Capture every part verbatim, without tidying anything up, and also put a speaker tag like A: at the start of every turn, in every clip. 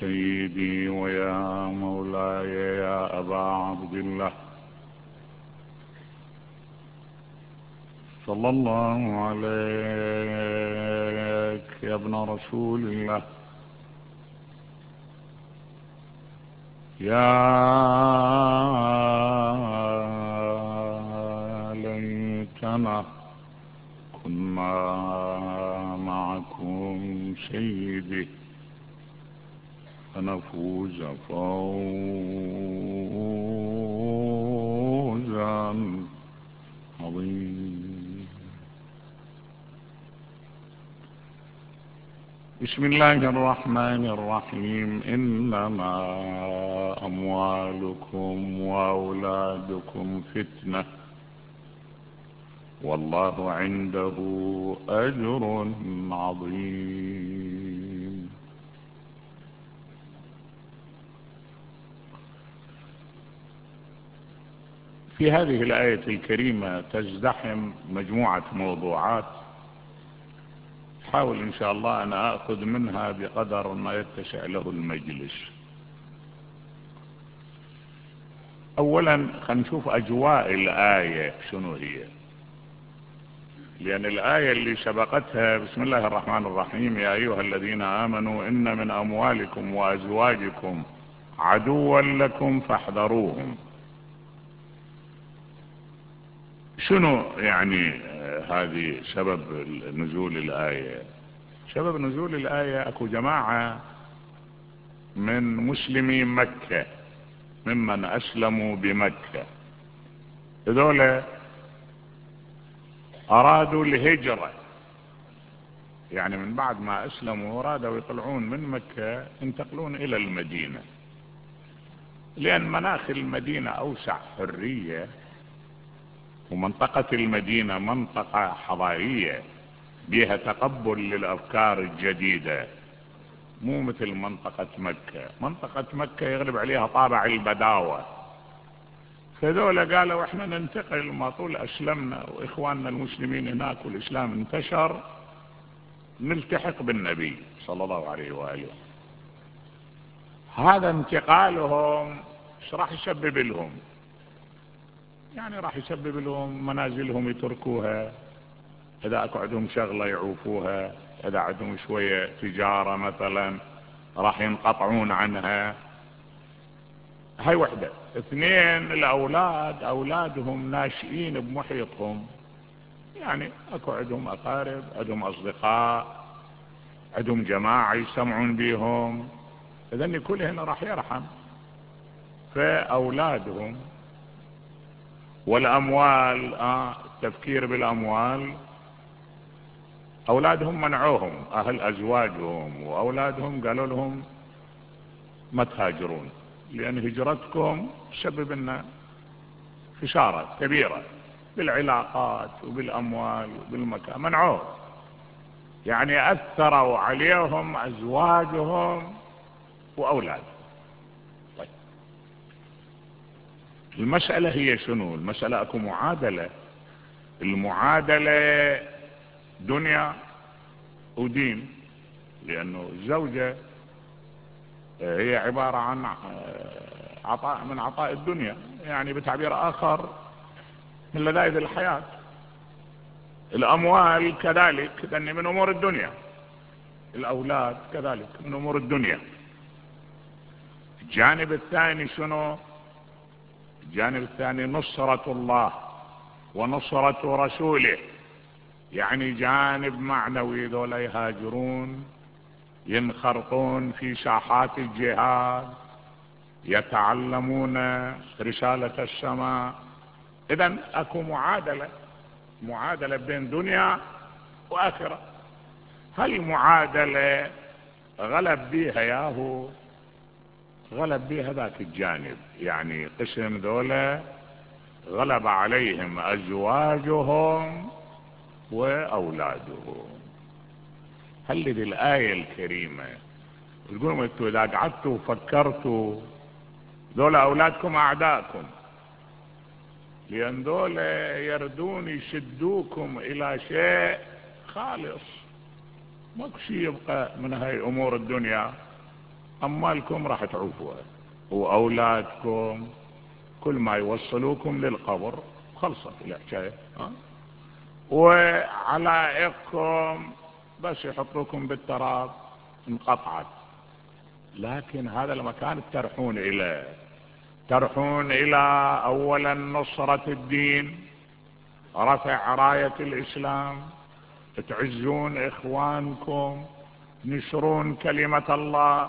A: سيدي ويا مولاي يا أبا عبد الله، صلى الله عليك يا ابن رسول الله، يا ليتنا كنا معكم سيدي فنفوز فوزا عظيما. بسم الله الرحمن الرحيم. إنما أموالكم وأولادكم فتنة والله عنده أجر عظيم. في هذه الآية الكريمة تزدحم مجموعة موضوعات، حاول إن شاء الله أن أخذ منها بقدر ما يتسع له المجلس. أولا خلينا نشوف أجواء الآية شنو هي، لأن الآية اللي سبقتها بسم الله الرحمن الرحيم يا أيها الذين آمنوا إن من أموالكم وأزواجكم عدوا لكم فاحذروهم. شنو يعني هذه سبب نزول الآية؟ سبب نزول الآية أكو جماعة من مسلمي مكة ممن أسلموا بمكة، هذول أرادوا الهجرة، يعني من بعد ما أسلموا أرادوا يطلعون من مكة ينتقلون إلى المدينة، لأن مناخ المدينة أوسع حرية، ومنطقة المدينة منطقة حضارية بها تقبل للأفكار الجديدة، مو مثل منطقة مكة. منطقة مكة يغلب عليها طابع البداوة، فذولا قالوا احنا ننتقل ما طول أسلمنا وإخواننا المسلمين هناك والإسلام انتشر نلتحق بالنبي صلى الله عليه وآله. هذا انتقالهم ايش راح يسبب لهم؟ يعني راح يسبب لهم منازلهم يتركوها، إذا أكو عندهم شغلة يعوفوها، إذا عندهم شوية تجارة مثلا راح ينقطعون عنها. هاي وحدة. اثنين، الأولاد أولادهم ناشئين بمحيطهم، يعني أكو عندهم أقارب، عندهم أصدقاء، عندهم جماعة يسمعون بيهم، إذن كل هنا راح يرحم. فأولادهم والأموال، آه التفكير بالأموال، أولادهم منعوهم، أهل أزواجهم وأولادهم قالوا لهم ما تهاجرون، لأن هجرتكم تسبب لنا خسارة كبيرة بالعلاقات وبالأموال وبالمكان، منعوه، يعني أثروا عليهم أزواجهم وأولادهم. طيب المسألة هي شنو؟ المسألة أكو معادلة، المعادلة دنيا ودين، لأنه الزوجة هي عبارة عن عطاء من عطاء الدنيا، يعني بتعبير آخر من لذائذ الحياة. الأموال كذلك لأن من أمور الدنيا، الأولاد كذلك من أمور الدنيا. الجانب الثاني شنو؟ الجانب الثاني نصرة الله ونصرة رسوله، يعني جانب معنوي، ذولا يهاجرون ينخرطون في ساحات الجهاد، يتعلمون رسالة السماء. إذن أكو معادلة، معادلة بين دنيا وآخرة. هل معادلة غلب بيها ياهو؟ غلب بيها ذاك الجانب، يعني قسم ذولا غلب عليهم أزواجهم وأولادهم. هل ذي الآية الكريمة تقولون انتوا إذا قعدتوا وفكرتوا ذولا أولادكم أعداءكم، لأن ذولا يردون يشدوكم إلى شيء خالص، ماكو شيء يبقى من هاي أمور الدنيا. أموالكم راح تعوفوها، وأولادكم كل ما يوصلوكم للقبر خلصت الحكاية. وعلائقكم بس يحطوكم بالتراب انقطعت. لكن هذا المكان ترحون إليه، ترحون إلى أولا نصرة الدين، رفع راية الإسلام، تعزون إخوانكم، نشرون كلمة الله،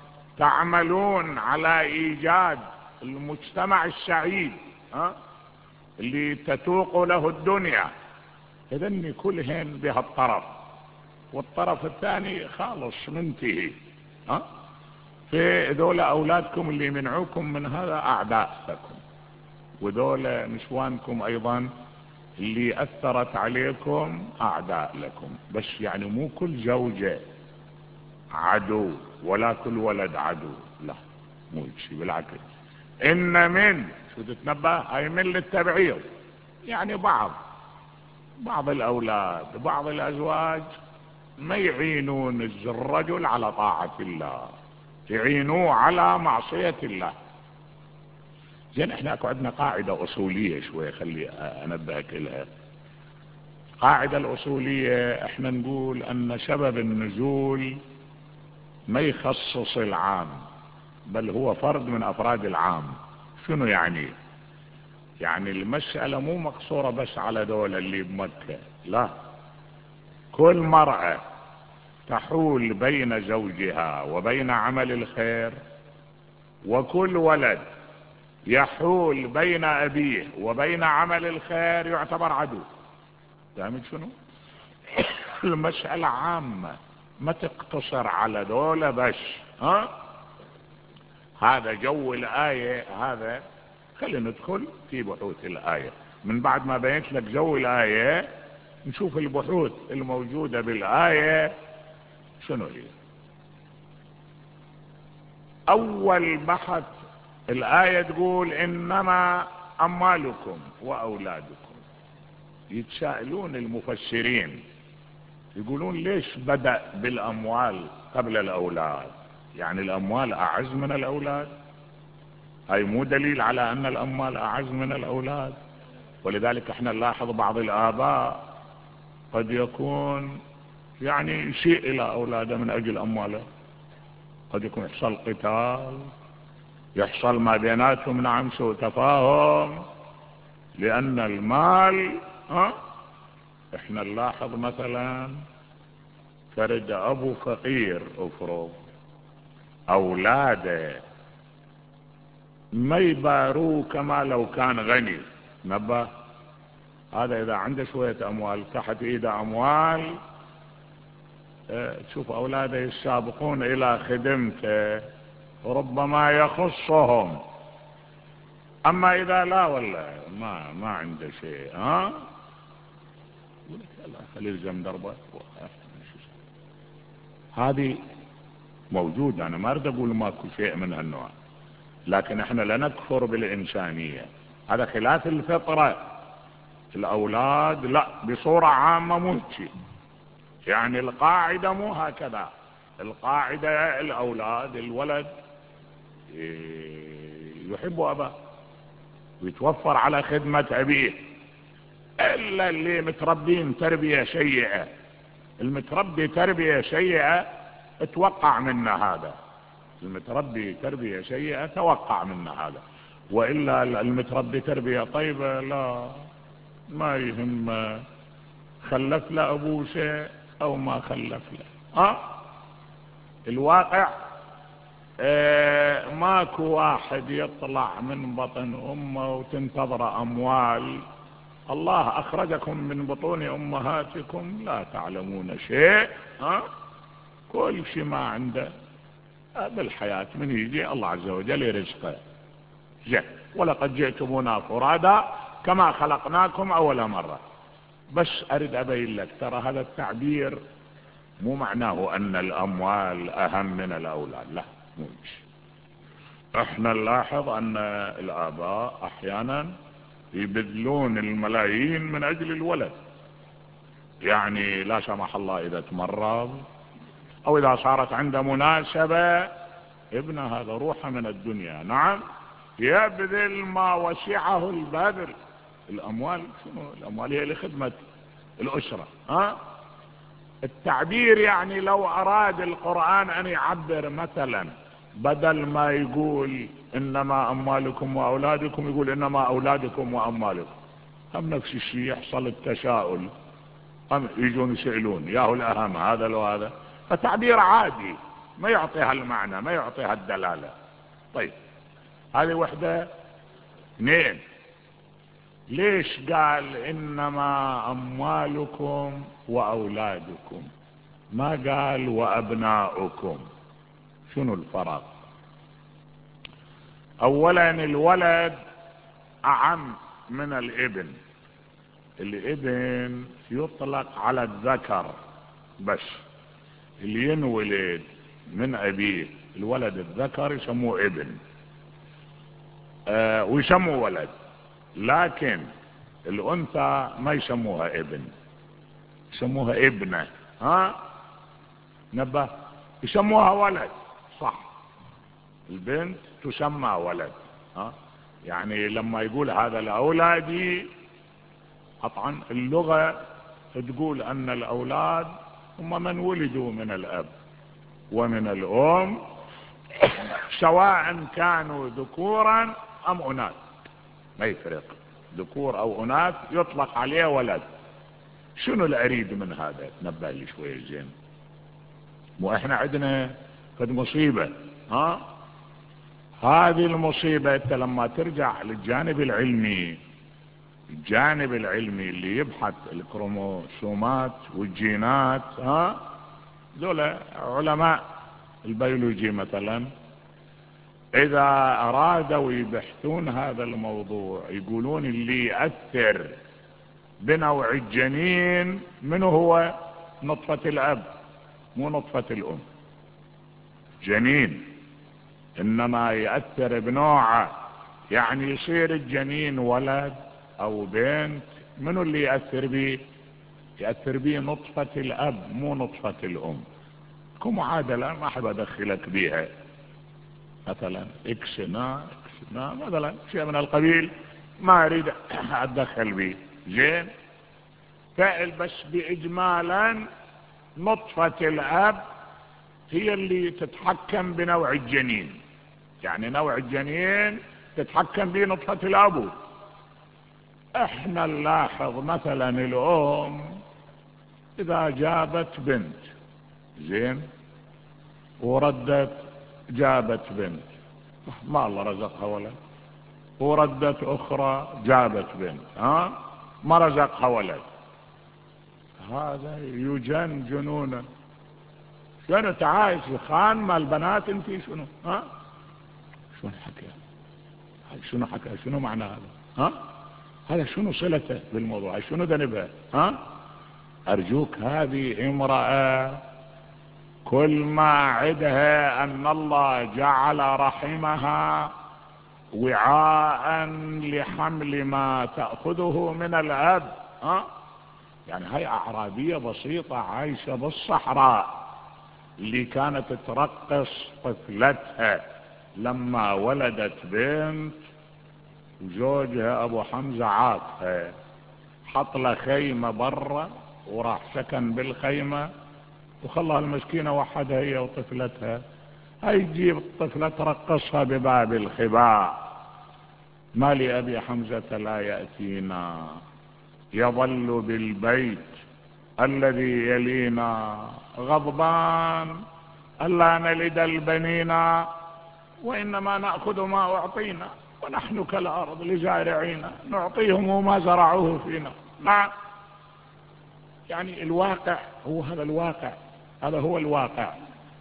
A: تعملون على إيجاد المجتمع السعيد ها اللي تتوق له الدنيا. إذن كلهن بها الطرف، والطرف الثاني خالص منتهي. ها في ذولا أولادكم اللي منعوكم من هذا أعداء لكم، وذولا نسوانكم أيضا اللي أثرت عليكم أعداء لكم. بس يعني مو كل زوجة عدو ولا كل ولد عدو، لا مو شيء، بالعكس. إن من شو تتنبه هاي من للتبعيض، يعني بعض بعض الأولاد بعض الأزواج ما يعينون الرجل على طاعة الله، يعينوه على معصية الله. زين احنا اكو عندنا قاعدة اصولية شوية خلي انبهك لها. قاعدة الاصولية احنا نقول ان سبب النزول ما يخصص العام، بل هو فرد من افراد العام. شنو يعني؟ يعني المسألة مو مقصورة بس على دولة اللي بمكة، لا، كل مرأة تحول بين زوجها وبين عمل الخير، وكل ولد يحول بين أبيه وبين عمل الخير يعتبر عدو. فهمت شنو؟ المسألة عامة ما تقتصر على دولة بس. ها هذا جو الآية. هذا خلينا ندخل في بحوث الآية. من بعد ما بينت لك جو الآية نشوف البحوث الموجودة بالآية شنو هي. أول بحث الآية تقول إنما أموالكم وأولادكم. يتساءلون المفسرين يقولون ليش بدأ بالأموال قبل الأولاد؟ يعني الأموال أعز من الأولاد؟ هاي مو دليل على أن الأموال أعز من الأولاد. ولذلك احنا نلاحظ بعض الآباء قد يكون يعني يسيء إلى أولاده من أجل أمواله، قد يكون يحصل قتال، يحصل ما بيناتهم نعم سوء تفاهم لأن المال. ها احنا نلاحظ مثلا فرد أبو فقير افرض أولاده ما يباروه كما لو كان غني. نبه هذا إذا عنده شوية أموال تحت إيده أموال اه تشوف أولاده يسابقون إلى خدمته وربما يخصهم. أما إذا لا والله ما ما عنده شيء ها يقول لك يلا خليه يلزم دربه. هذه موجودة، أنا ما أريد أقول ماكو شيء من هالنوع، لكن احنا لا نكفر بالإنسانية. هذا خلاف الفطرة. الأولاد لا بصورة عامة مو شيء، يعني القاعدة مو هكذا. القاعدة الأولاد الولد يحب أباه ويتوفر على خدمة أبيه، إلا اللي متربين تربية سيئة. المتربي تربية سيئة اتوقع منا هذا، المتربي تربية سيئة توقع منا هذا. وإلا المتربي تربية طيبة لا ما يهم خلف له أبوه شيء أو ما خلف له. أه؟ الواقع اه ماكو واحد يطلع من بطن أمه وتنتظر أموال. الله أخرجكم من بطون أمهاتكم لا تعلمون شيء. أه؟ كل شيء ما عنده بالحياة من يجي الله عز وجل يرزقه. زين ولقد جئتمونا فرادا كما خلقناكم أول مرة. بس أريد أبين لك ترى هذا التعبير مو معناه أن الأموال أهم من الأولاد، لا مو شيء. احنا نلاحظ أن الآباء أحيانا يبذلون الملايين من أجل الولد، يعني لا سمح الله إذا تمرض أو إذا صارت عنده مناسبة ابن هذا روحه من الدنيا. نعم، يبذل ما وسعه البذل. الاموال شنو؟ الاموال هي لخدمة الاسرة. ها التعبير يعني لو اراد القرآن ان يعبر مثلا، بدل ما يقول انما اموالكم واولادكم، يقول انما اولادكم واموالكم، هم نفس الشيء يحصل التساؤل، هم يجون يسألون ياهو الاهم هذا لو هذا. فتعبير عادي ما يعطيها المعنى، ما يعطيها الدلالة. طيب هذه وحدة. اثنين، ليش قال انما اموالكم واولادكم، ما قال وابناؤكم؟ شنو الفرق؟ اولا الولد اعم من الابن. الابن يطلق على الذكر بس، اللي ينولد من ابيه الولد الذكر يسموه ابن، آه ويسموه ولد. لكن الانثى ما يسموها ابن، يسموها ابنة. ها نبه، يسموها ولد صح، البنت تسمى ولد. ها يعني لما يقول هذا لاولادي، طبعا اللغة تقول ان الاولاد هم من ولدوا من الاب ومن الام، سواء كانوا ذكورا ام اناث، ما يفرق، ذكور او اناث يطلق عليه ولد. شنو الاريد من هذا؟ تنبه لي شوية زين. واحنا عندنا قد مصيبة. ها هذه المصيبة انت لما ترجع للجانب العلمي، الجانب العلمي اللي يبحث الكروموسومات والجينات، ها ذولا علماء البيولوجي مثلا، اذا ارادوا يبحثون هذا الموضوع يقولون اللي يأثر بنوع الجنين منه هو نطفة الاب مو نطفة الام. جنين انما يأثر بنوعه، يعني يصير الجنين ولد او بنت، منو اللي يأثر بيه؟ يأثر بيه نطفة الاب مو نطفة الام. كم معادلة ما احب ادخلك بيها، مثلا اكس نا اكس نا مثلا شيء من القبيل، ما اريد اتدخل بيه. زين، فعل بس باجمالا نطفة الاب هي اللي تتحكم بنوع الجنين، يعني نوع الجنين تتحكم به نطفة الاب. احنا نلاحظ مثلا الام اذا جابت بنت، زين، وردت جابت بنت، ما الله رزقها ولد، وردت اخرى جابت بنت، ها ما رزقها ولد، هذا يجن جنونا. شنو تعايش خان مال البنات انتي؟ شنو ها شنو حكى؟ شنو حكى؟ شنو معنى هذا؟ ها هذا شنو صلته بالموضوع؟ شنو ذنبها؟ ها ارجوك، هذه امرأة كل ما عدها ان الله جعل رحمها وعاء لحمل ما تأخذه من الاب. ها يعني هاي اعرابية بسيطة عايشة بالصحراء، اللي كانت ترقص طفلتها لما ولدت بنت، وزوجها ابو حمزة عاطها، حط له خيمة برا وراح سكن بالخيمة وخلاها المسكينة وحدها هي وطفلتها. هاي تجيب الطفلة ترقصها بباب الخباء. ما لأبي حمزة لا يأتينا، يظل بالبيت الذي يلينا، غضبان ألا نلد البنين وإنما نأخذ ما أعطينا، ونحن كالأرض لزارعينا نعطيهم ما زرعوه فينا. نعم، يعني الواقع هو هذا، الواقع هذا هو الواقع.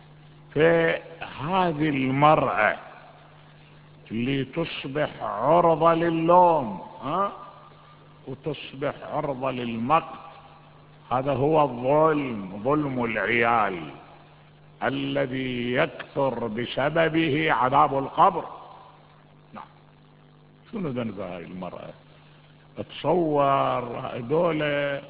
A: فهذه المرأة اللي تصبح عرضة للوم، ها وتصبح عرضة للمقت، هذا هو الظلم، ظلم العيال الذي يكثر بسببه عذاب القبر. نعم، شنو ذنب هاي المرأة؟ تصور دولة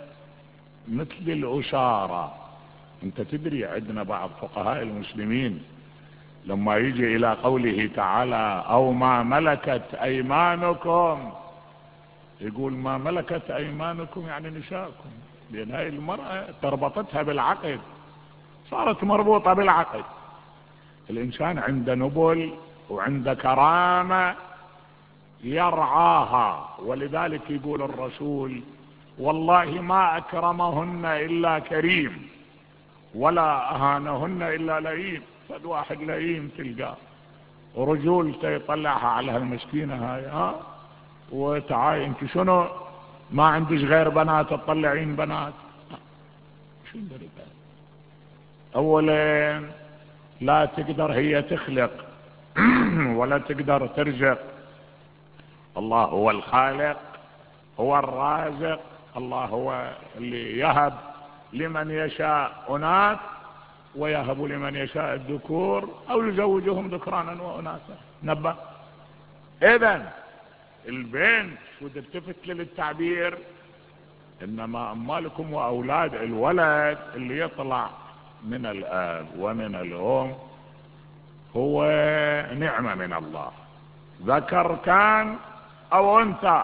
A: مثل الأسارة. انت تدري عندنا بعض فقهاء المسلمين لما يجي الى قوله تعالى او ما ملكت ايمانكم، يقول ما ملكت ايمانكم يعني نساءكم، لان هاي المرأة تربطتها بالعقد، صارت مربوطة بالعقد. الانسان عنده نبل وعنده كرامة يرعاها، ولذلك يقول الرسول والله ما اكرمهن الا كريم ولا اهانهن الا لئيم. فد واحد لئيم تلقاه ورجولته يطلعها على هالمسكينة هاي، ها وتعاي انت شنو ما عندش غير بنات تطلعين بنات؟ شو ندري؟ اولا لا تقدر هي تخلق ولا تقدر ترزق، الله هو الخالق هو الرازق، الله هو اللي يهب لمن يشاء اناث ويهب لمن يشاء الذكور او يزوجهم ذكرانا واناثا. نبه اذن البنت شو تلتفت للتعبير انما اموالكم واولاد الولد اللي يطلع من الاب ومن الام هو نعمة من الله، ذكر كان او انثى.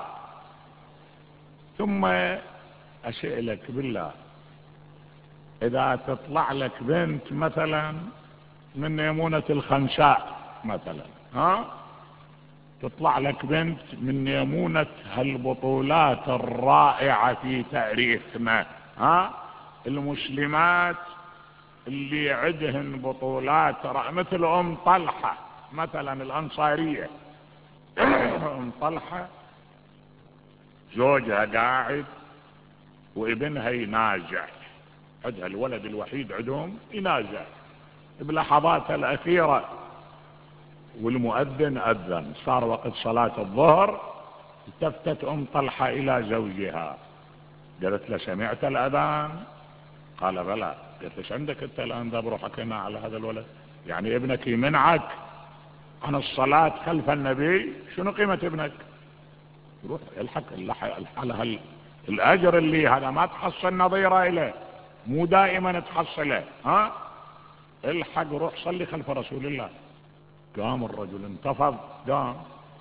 A: ثم اسألك بالله، اذا تطلع لك بنت مثلا من يمونة الخنساء مثلا، ها تطلع لك بنت من يمونة هالبطولات الرائعة في تاريخنا، ها المسلمات اللي عدهن بطولات مثل ام طلحة مثلا الانصارية. ام طلحة زوجها قاعد وابنها ينازع، عندها الولد الوحيد عندهم ينازع بلحظاتها الاخيرة، والمؤذن اذن صار وقت صلاة الظهر. التفتت ام طلحة الى زوجها قالت له سمعت الاذان؟ قال بلى. قالت ليش عندك انت الان ذا بروحك هنا على هذا الولد؟ يعني ابنك يمنعك عن الصلاة خلف النبي؟ شنو قيمة ابنك؟ روح الحق على الاجر اللي هذا ما تحصل نظيره له، مو دائما تحصله، ها الحق روح صلي خلف رسول الله. قام الرجل انتفض قام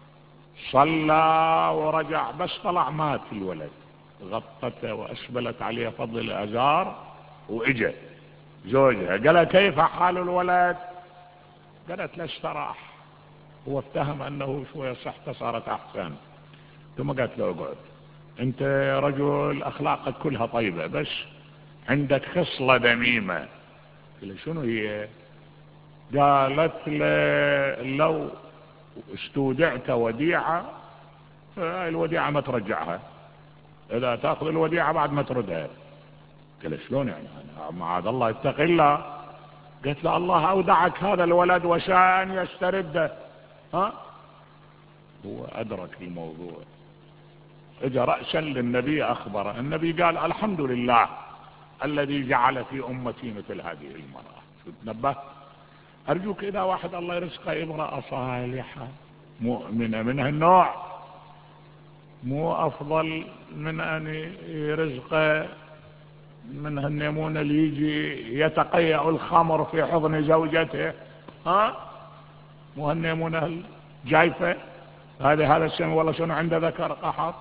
A: صلى ورجع، بس طلع مات الولد، غطته واسبلت عليه فضل الازار. واجا زوجها قال كيف حال الولد؟ قالت له استراح، هو افتهم انه شوية صحته صارت احسن. ثم قالت له اقعد، انت رجل اخلاقك كلها طيبة بس عندك خصلة ذميمة. قال له شنو هي؟ قالت له لو استودعت وديعة الوديعة ما ترجعها، اذا تاخذ الوديعة بعد ما تردها. قال شلون يعني؟ انا معاذ الله اتق الله. قالت له الله اودعك هذا الولد وشاء ان يسترده. ها هو ادرك الموضوع، اجا رأسا للنبي اخبره، النبي قال الحمد لله الذي جعل في امتي مثل هذه المرأة. شو تنبه؟ ارجوك اذا واحد الله يرزقه امرأة صالحة مؤمنة من هالنوع، مو افضل من ان يرزقه من هالنمونة اللي يجي يتقيأ الخمر في حضن زوجته؟ ها مو هالنمونة الجايفة هذا هذا السنة والله شنو عنده ذكر قحط.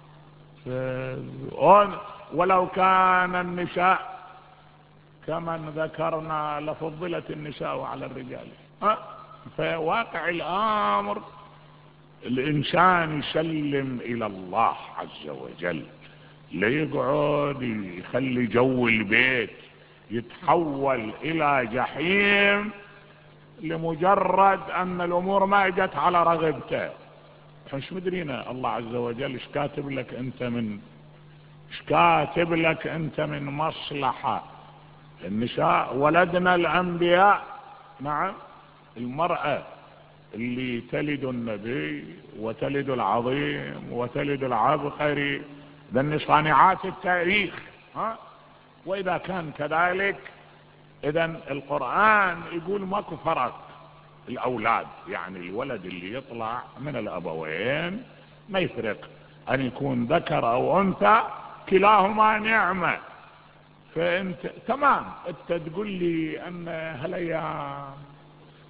A: ولو كان النساء كمن ذكرنا لفضلت النساء على الرجال. ها فواقع الامر الانسان يسلم الى الله عز وجل، لا يقعد يخلي جو البيت يتحول الى جحيم لمجرد ان الامور ما اجت على رغبته. مش مدرينا الله عز وجل ايش كاتب لك انت من ايش كاتب لك انت من مصلحة. النساء ولدنا الانبياء، نعم المرأة اللي تلد النبي وتلد العظيم وتلد العبقري ذن صانعات التاريخ. ها واذا كان كذلك اذا القرآن يقول ماكو فرق الاولاد، يعني الولد اللي يطلع من الابوين ما يفرق ان يكون ذكر او انثى كلاهما نعمة. فانت تمام انت تقول لي ان هالايام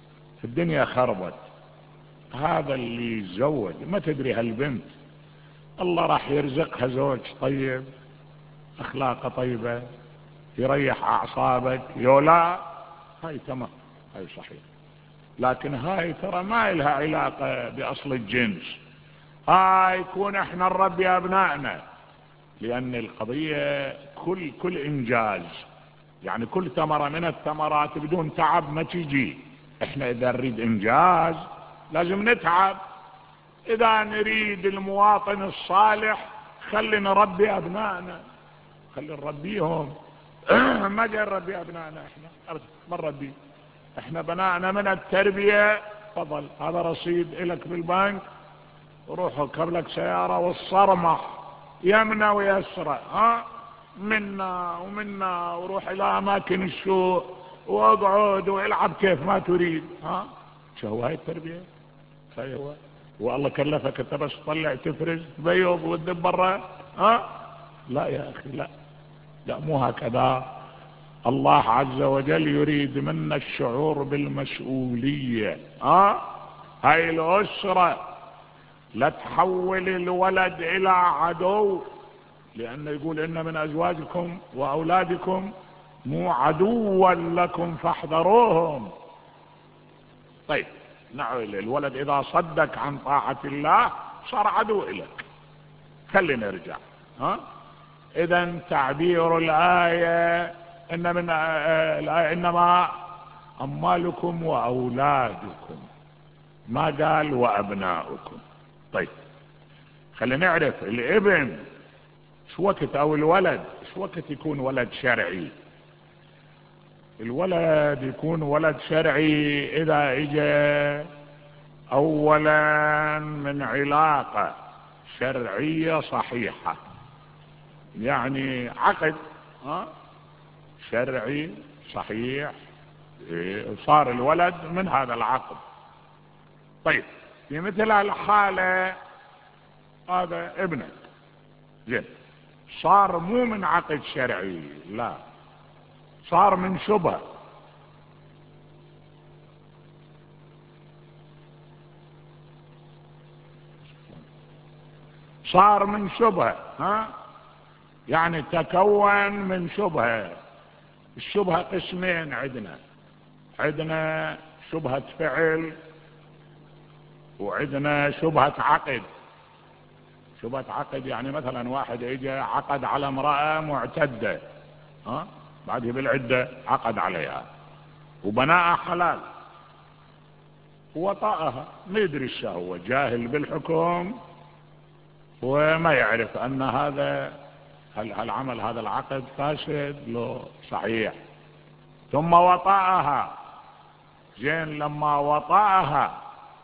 A: الدنيا خربت. هذا اللي يتزوج ما تدري هالبنت الله راح يرزقها زوج طيب، اخلاقه طيبة، يريح اعصابك، يولا هاي تمام، هاي صحيح. لكن هاي ترى ما لها علاقة باصل الجنس، هاي يكون احنا نربي ابنائنا، لان القضية كل كل انجاز، يعني كل ثمرة من الثمرات بدون تعب ما تجي. احنا اذا نريد انجاز لازم نتعب. اذا نريد المواطن الصالح خلي نربي ابنائنا، خلي نربيهم. ما جاي نربي ابنائنا احنا ابدا، ما نربي احنا بنائنا من التربية. تفضل هذا رصيد الك بالبنك، روح اركب لك سيارة والصرمح يمنى ويسرى، ها منا ومنا، وروح الى اماكن السوق واقعد والعب كيف ما تريد. ها شو هو هاي التربية؟ هو والله كلفك انت بس تطلع تفرز بيض وتدب برا؟ ها لا يا اخي، لا لا مو هكذا. الله عز وجل يريد منا الشعور بالمسؤولية. ها هاي الأسرة لا تحول الولد الى عدو، لانه يقول ان من ازواجكم واولادكم مو عدوا لكم فاحذروهم. طيب نعم، الولد اذا صدك عن طاعة الله صار عدو لك. خلينا نرجع. ها اذا تعبير الآية ان من الآية انما اموالكم واولادكم، ما قال وابناؤكم. طيب خلينا نعرف الابن شو وقت او الولد شو وقت يكون ولد شرعي. الولد يكون ولد شرعي اذا اجى اولا من علاقة شرعية صحيحة، يعني عقد ها شرعي صحيح، صار الولد من هذا العقد. طيب في مثل هالحالة هذا ابنك زين، صار مو من عقد شرعي، لا صار من شبهة. صار من شبهة، ها يعني تكون من شبهة. الشبهة قسمين عندنا، عندنا شبهة فعل وعندنا شبهة عقد. شبهة عقد يعني مثلا واحد اجى عقد على امرأة معتدة، ها بعده بالعدة عقد عليها وبناءها حلال وطأها، ما يدري ايش هو، جاهل بالحكم وما يعرف ان هذا هالعمل هذا العقد فاسد لو صحيح. ثم وطأها، زين لما وطأها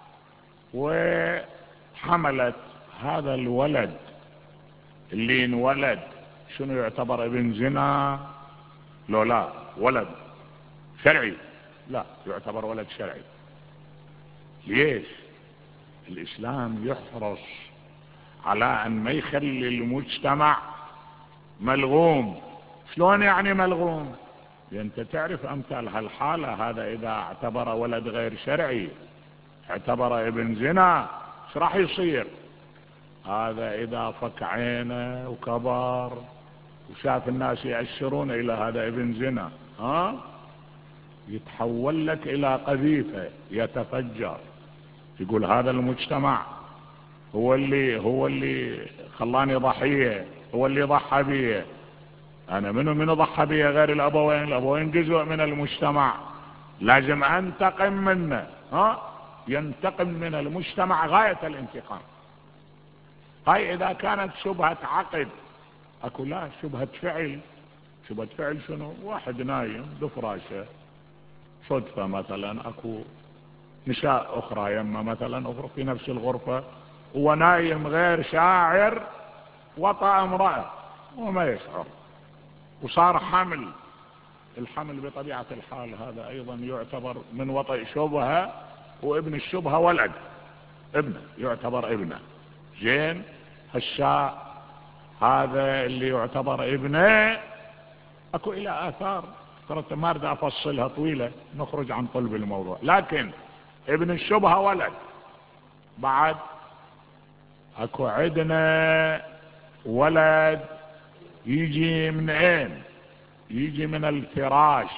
A: وحملت هذا الولد اللي انولد، شنو يعتبر ابن زنا؟ لو لا ولد شرعي، لا يعتبر ولد شرعي. ليش؟ الاسلام يحرص على ان ما يخلي المجتمع ملغوم. شلون يعني ملغوم؟ انت تعرف امثال هالحالة، هذا اذا اعتبر ولد غير شرعي اعتبر ابن زنا، ايش راح يصير؟ هذا اذا فك عينه وكبر وشاف الناس يأشرون الى هذا ابن زنا، ها يتحول لك الى قذيفة يتفجر، يقول هذا المجتمع هو اللي هو اللي خلاني ضحية، هو اللي ضحى بي. انا منو منو ضحى بي غير الابوين؟ الابوين جزء من المجتمع، لازم انتقم منه. ها ينتقم من المجتمع غاية الانتقام. هاي اذا كانت شبهة عقد. اكو لا شبهة فعل. شبهة فعل شنو؟ واحد نايم بفراشه صدفة مثلا اكو نساء اخرى يمه مثلا اخرى في نفس الغرفة، هو نايم غير شاعر وطأ امرأة وما يشعر وصار حمل. الحمل بطبيعة الحال هذا ايضا يعتبر من وطئ شبهة، وابن الشبهة ولد ابنه يعتبر ابنه. زين هالشاء هذا اللي يعتبر ابنه اكو الى اثار ترى ما اريد افصلها طويلة، نخرج عن قلب الموضوع. لكن ابن الشبهة ولد. بعد اكو عندنا ولد يجي من اين؟ يجي من الفراش،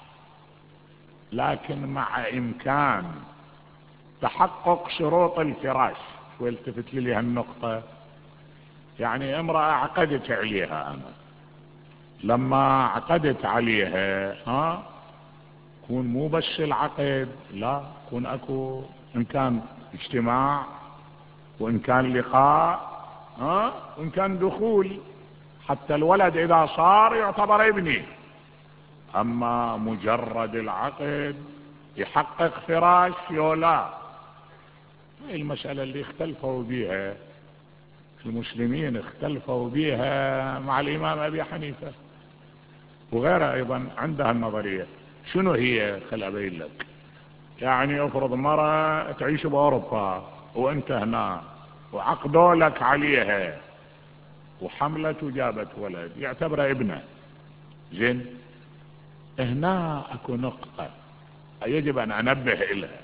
A: لكن مع امكان تحقق شروط الفراش. شو التفت لي هالنقطة؟ يعني امرأة عقدت عليها انا، لما عقدت عليها ها كون مو بس العقد، لا كون اكو ان كان اجتماع وان كان لقاء ها وان كان دخول، حتى الولد اذا صار يعتبر ابني. اما مجرد العقد يحقق فراش يولا. هاي المسألة اللي اختلفوا بها المسلمين، اختلفوا بها مع الامام ابي حنيفة وغيره ايضا عندها النظرية. شنو هي؟ خل ابين لك. يعني افرض مرة تعيش باوروبا وانت هنا وعقدوا لك عليها وحملت وجابت ولد، يعتبر ابنه. زين، هنا اكو نقطة يجب ان انبه الها.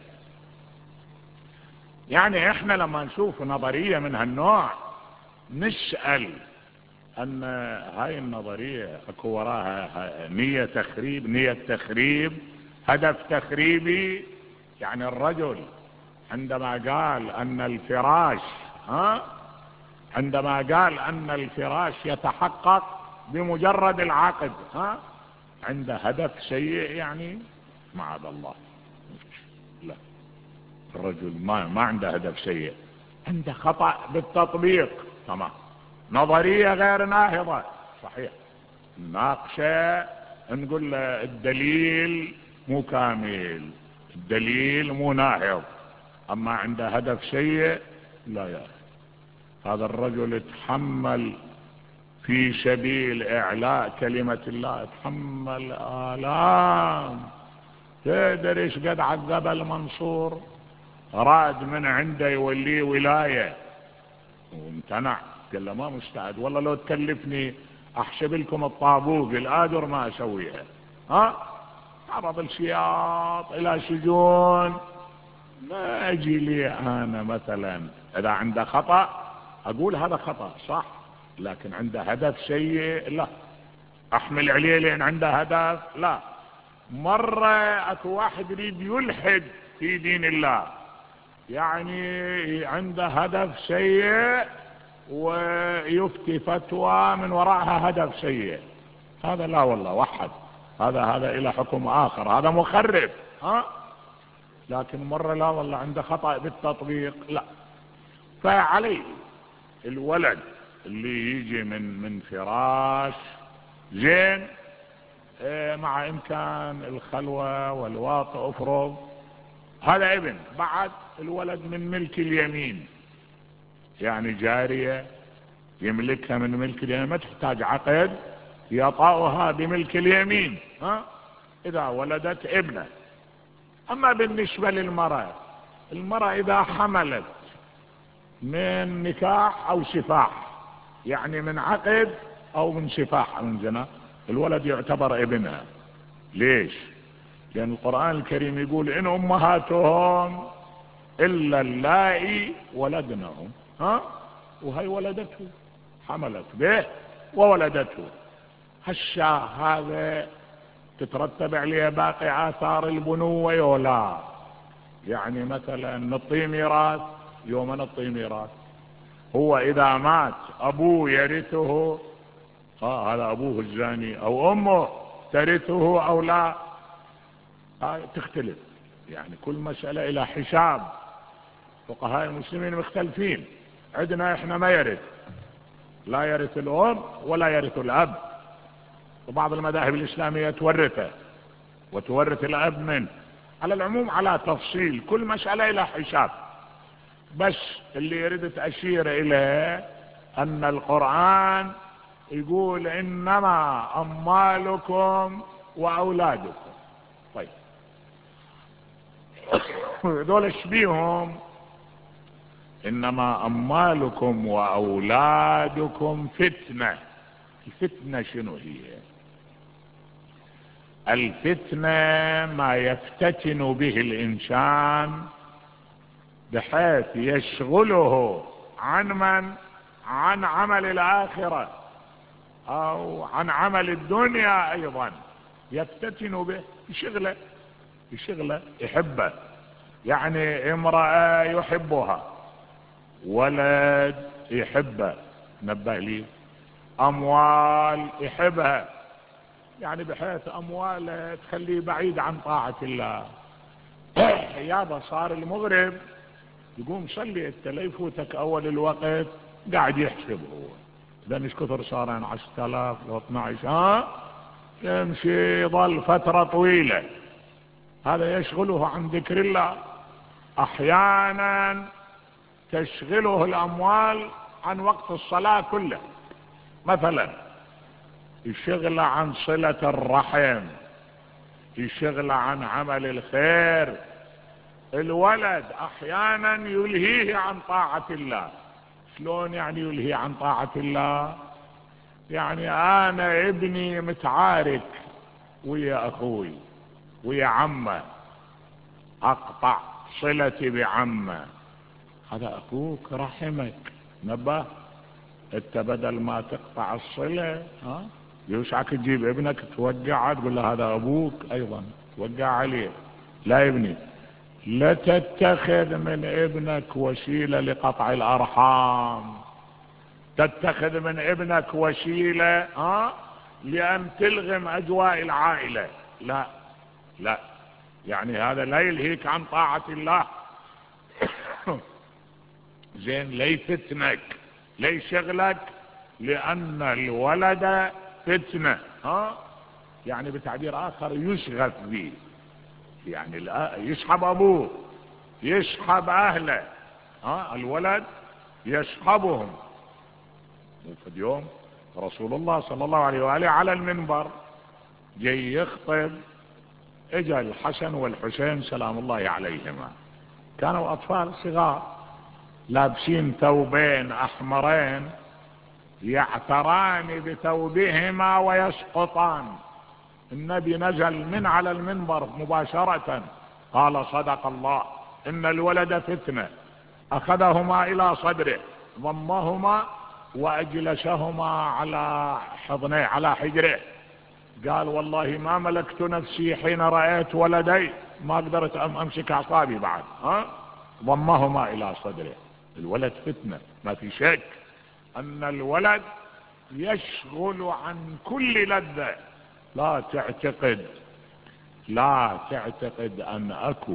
A: يعني احنا لما نشوف نظرية من هالنوع نسأل ان هاي النظرية اكو وراها نية تخريب، نية تخريب، هدف تخريبي. يعني الرجل عندما قال ان الفراش ها عندما قال ان الفراش يتحقق بمجرد العقد ها عنده هدف سيء، يعني معاذ الله. لا، الرجل ما ما عنده هدف سيء، عنده خطأ بالتطبيق. تمام، نظرية غير ناهضة صحيح، ناقشة نقول له الدليل مو كامل، الدليل مو ناهض، اما عنده هدف سيء لا يا أخي. هذا الرجل اتحمل في سبيل اعلاء كلمة الله، اتحمل آلام. تقدر ايش قد عذب المنصور، راد من عنده يوليه ولاية وامتنع، قال له ما مستعد، والله لو تكلفني احسب لكم الطابوق الآجر ما اسويها. ها عرض السياط الى سجون. ما اجي لي انا مثلا اذا عنده خطأ اقول هذا خطأ صح، لكن عنده هدف سيء لا احمل عليه لان عنده هدف. لا، مرة اكو واحد يريد يلحد في دين الله، يعني عنده هدف سيء ويفتي فتوى من وراءها هدف سيء، هذا لا والله وحد، هذا هذا الى حكم اخر، هذا مخرب. ها لكن مرة لا والله عنده خطأ بالتطبيق لا. فعليه الولد اللي يجي من من فراش زين اه مع امكان الخلوة والواطئ افرض، هذا ابن. بعد الولد من ملك اليمين، يعني جارية يملكها من ملك اليمين، ما تحتاج عقد، يطأها بملك اليمين ها اذا ولدت ابنه. اما بالنسبة للمرأة، المرأة اذا حملت من نكاح او سفاح، يعني من عقد او من سفاح او من زنا، الولد يعتبر ابنها. ليش؟ لان القرآن الكريم يقول ان امهاتهم الا اللائي ولدنهم. ها وهي ولدته، حملت به وولدته. هالشاه هذا تترتب عليه باقي آثار البنوة ولا؟ يعني مثلا نعطيه ميراث، يوم نعطيه ميراث. هو إذا مات أبوه يرثه، آه هذا أبوه الزاني، أو أمه ترثه أو لا، آه تختلف. يعني كل مسألة إلى حساب. فقهاء المسلمين مختلفين. عندنا إحنا ما يرث، لا يرث الأم ولا يرث الأب، وبعض المذاهب الإسلامية تورثه وتورث الأب منه. على العموم على تفصيل، كل مسألة إلى حساب. بس اللي يريد أشير إليه أن القرآن يقول إنما أموالكم وأولادكم. طيب دول اشبيهم، إنما أموالكم وأولادكم فتنة. الفتنة شنو هي؟ الفتنة ما يفتتن به الإنسان بحيث يشغله عن من؟ عن عمل الآخرة أو عن عمل الدنيا. أيضا يفتتن به، يشغله يشغله يحبه. يعني امرأة يحبها، ولد يحبه، نبه لي، أموال يحبها، يعني بحيث أموال تخليه بعيد عن طاعة الله. يابا صار المغرب يقوم صلي انت لا يفوتك اول الوقت، قاعد يحسب هو اذا ايش كثر صار عشرة آلاف واثنعش، ها يمشي يظل فترة طويلة. هذا يشغله عن ذكر الله. احيانا تشغله الاموال عن وقت الصلاة كله، مثلا يشغل عن صلة الرحم، يشغل عن عمل الخير. الولد احيانا يلهيه عن طاعة الله. شلون يعني يلهي عن طاعة الله؟ يعني انا ابني متعارك ويا اخوي ويا عمه، اقطع صلتي بعمه. هذا اخوك رحمك، نبه انت بدل ما تقطع الصلة ها يوشعك تجيب ابنك توقع تقول له هذا ابوك، ايضا توقع عليه. لا ابني، لا تتخذ من ابنك وسيلة لقطع الارحام، تتخذ من ابنك وسيلة ها لان تلغم اجواء العائلة. لا لا، يعني هذا لا يلهيك عن طاعة الله. زين، لا يفتنك، لا يشغلك، لان الولد فتنة، ها يعني بتعبير اخر يشغف به، يعني يسحب ابوه، يسحب اهله، ها الولد يسحبهم. وفي اليوم رسول الله صلى الله عليه وآله على المنبر جاي يخطب، اجا الحسن والحسين سلام الله عليهما، كانوا اطفال صغار لابسين ثوبين احمرين يعتران بثوبهما ويسقطان. النبي نزل من على المنبر مباشرة قال صدق الله ان الولد فتنة، اخذهما الى صدره ضمهما واجلسهما على حضنيه على حجره، قال والله ما ملكت نفسي حين رأيت ولدي، ما قدرت امسك اعصابي بعد، ها ضمهما الى صدره. الولد فتنة، ما في شك ان الولد يشغل عن كل لذة. لا تعتقد لا تعتقد ان اكو